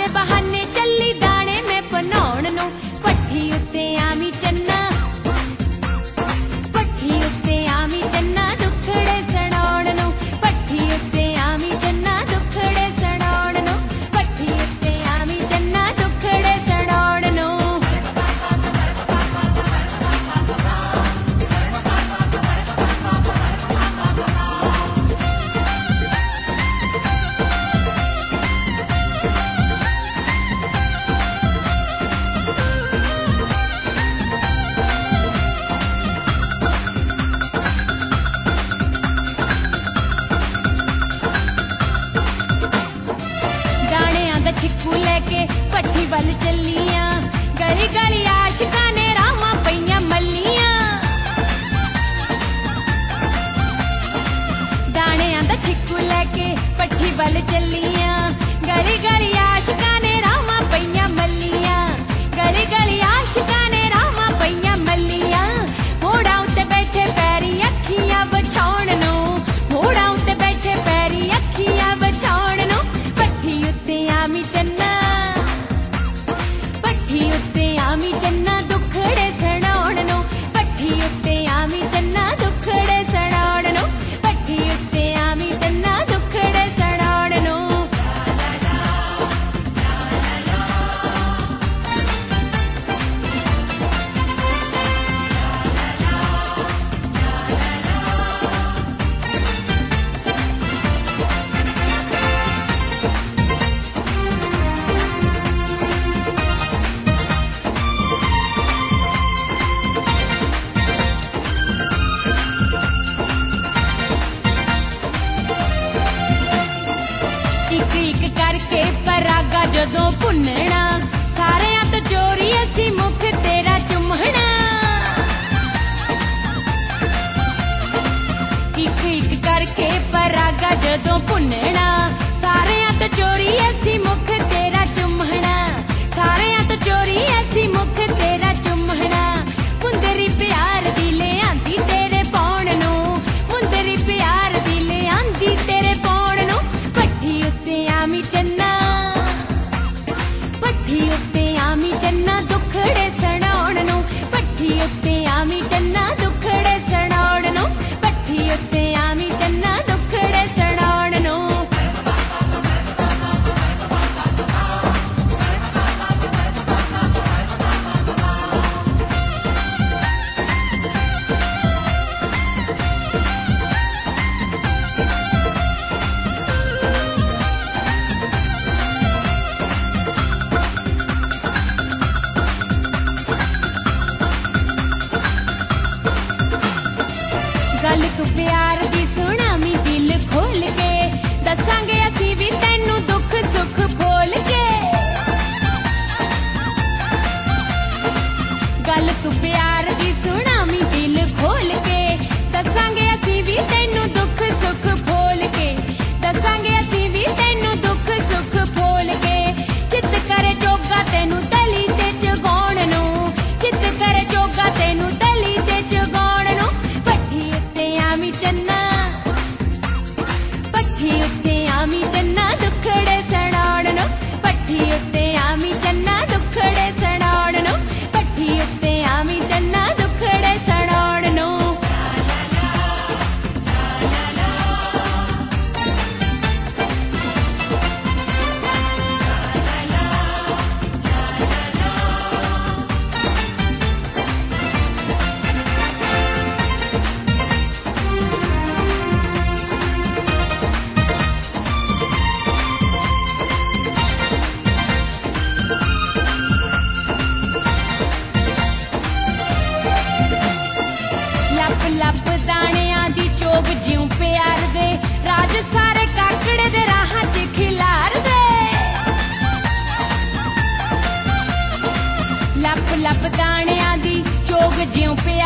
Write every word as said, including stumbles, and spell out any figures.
ਦੇ ਬਹਾਨੇ ਚੱਲੀ ਦਾਣੇ ਮੈਂ ਬਣਾਉਣ ਨੂੰ ਪੱਠੀ ਉੱਤੇ ਆਵੀਂ ਚੰਨਾ ਪੱਠੀ ਉੱਤੇ ਆਵੀਂ ਚੰਨਾ ਦੁੱਖੜੇ ਸੁਣਾਉਣ ਨੂੰ ਪੱਠੀ ਉੱਤੇ ਆਵੀਂ ਚੰਨਾ ਦੁੱਖੜੇ ਸੁਣਾਉਣ ਨੂੰ ਪੱਠੀ ਉੱਤੇ ਆਵੀਂ ਚੰਨਾ ਦੁੱਖੜੇ ਸੁਣਾਉਣ ਨੂੰ छिक्कू लेके पट्ठी वल चलियां गली गली आशिकां ने रावां पईयां मल्लियां दाणियां दा छिक्कू लेके पट्ठी वल चलियां गली गली आशिकां ने रावां पईयां मल्लियां गली गली आशिकां ने रावां पईयां मल्लियां मोड़ा उत्ते बैठे पैरी अखियां बछाउण नूं मोड़ा उत्ते बैठे पैरी अखियां बछाउण नूं पट्ठी उत्ते आवीं चन्ना पट्ठी उत्ते आवीं चन्ना दुखड़े सुणाउण नूं पट्ठी उत्ते आवीं चन्ना दुखड़े सुणाउण नूं पट्ठी उत्ते आवीं चन्ना दुखड़े सुणाउण नूं एक एक करके परागा जदों भुन्नना सारियां तो चोरी असी मुख तेरा चुम्हना एक एक करके परागा जदों भुन्नना सारियां तो चोरी असी मुख तेरा चुम्हना सारियां तो चोरी असी मुख तेरा चुम्हना मुंदरी प्यार दी ले आंदी तेरे पाउण नूं मुंदरी प्यार दी ले आंदी तेरे पाउण नूं पट्ठी उत्ते आवीं चन्ना पट्ठी उत्ते आवीं चन्ना दुखड़े सुणाउण नूं पट्ठी उत्ते आवीं चन्ना दुखड़े सुणाउण नूं पट्ठी उत्ते आवीं चन्ना दुखड़े सुणाउण नूं गल तू प्यार दी सुणावी दिल खोल के दसांगे असी भी तैनू दुख सुख बोल के गल तू प्यार दी सुणावी दिल खोल के दसांगे असी भी तैनू दुख सुख बोल के दसांगे असी भी तैनू दुख सुख बोल के चित करे जोगा तैनू तली ते जगाउण नूं चित करे जोगा तैनू तली ते जगाउण नूं पट्ठी उत्ते आवीं चन्ना पट्ठी उत्ते आवीं चन्ना दुखड़े सुणाउण नूं पट्ठी उत्ते आवीं चन्ना दुखड़े सुणाउण नूं पट्ठी उत्ते आवीं चन्ना दुखड़े सुणाउण नूं लप लप दाणियां दी चोग ज्यों प्यार दे राज सारे काकड़े दे राहां च खिलार दे लप लप दाणियां दी चोग ज्यों